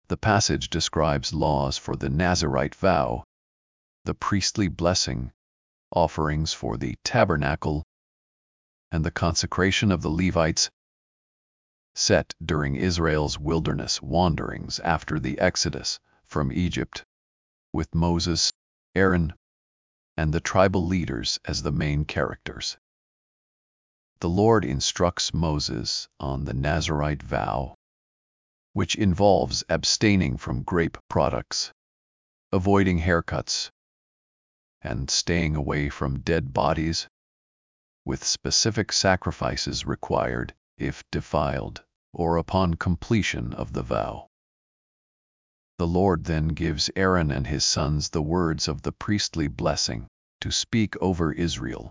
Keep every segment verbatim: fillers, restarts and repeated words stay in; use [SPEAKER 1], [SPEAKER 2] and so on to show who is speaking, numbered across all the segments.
[SPEAKER 1] The passage describes laws for the Nazirite vow, the priestly blessing, offerings for the tabernacle, and the consecration of the Levites, set during Israel's wilderness wanderings after the Exodus from Egypt, with Moses, Aaron, and the tribal leaders as the main characters. The Lord instructs Moses on the Nazirite vow, which involves abstaining from grape products, avoiding haircuts, and staying away from dead bodies, with specific sacrifices required if defiled or upon completion of the vow. The Lord then gives Aaron and his sons the words of the priestly blessing to speak over Israel.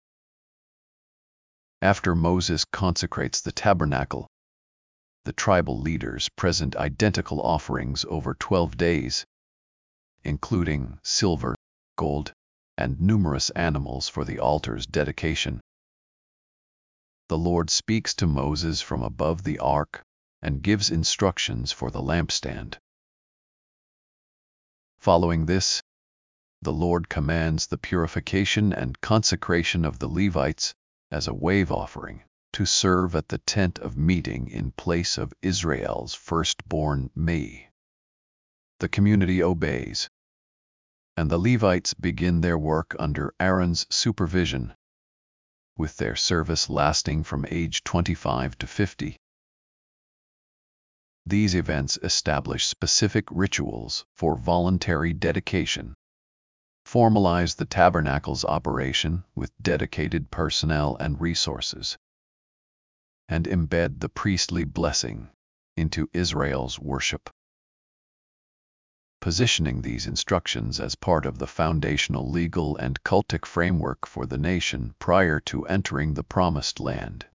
[SPEAKER 1] After Moses consecrates the tabernacle, the tribal leaders present identical offerings over twelve days, including silver, gold, and numerous animals for the altar's dedication. The Lord speaks to Moses from above the ark and gives instructions for the lampstand. Following this, the Lord commands the purification and consecration of the Levites as a wave offering to serve at the tent of meeting in place of Israel's firstborn male. The community obeys, and the Levites begin their work under Aaron's supervision, with their service lasting from age twenty-five to fifty. These events establish specific rituals for voluntary dedication, formalize the tabernacle's operation with dedicated personnel and resources, and embed the priestly blessing into Israel's worship. Positioning these instructions as part of the foundational legal and cultic framework for the nation prior to entering the Promised Land.